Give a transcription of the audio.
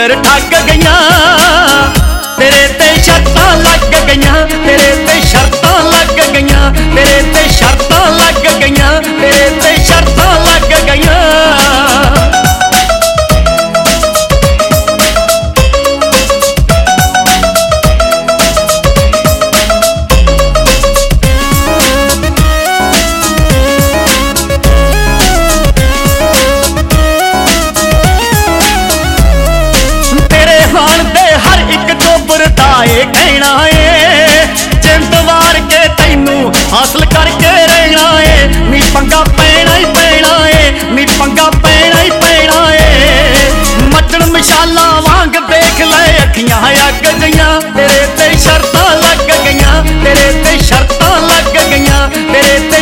नजर ठग गईयां तेरे ते शर्तां लग गईयां तेरे ते शर्तां लग गईयां तेरे ते शर्तां लग गईयां तेरे ते शर्तां लग गईयां कहना है जिंद वार के तैनू हासिल करके रहना है नी पंगा पैना ही पैना है नी पंगा पैना ही पैना है मचन मशाला वांग देख ले अखियां अग गईयां तेरे ते शर्तां लग गईयां तेरे ते शर्तां लग गईयां तेरे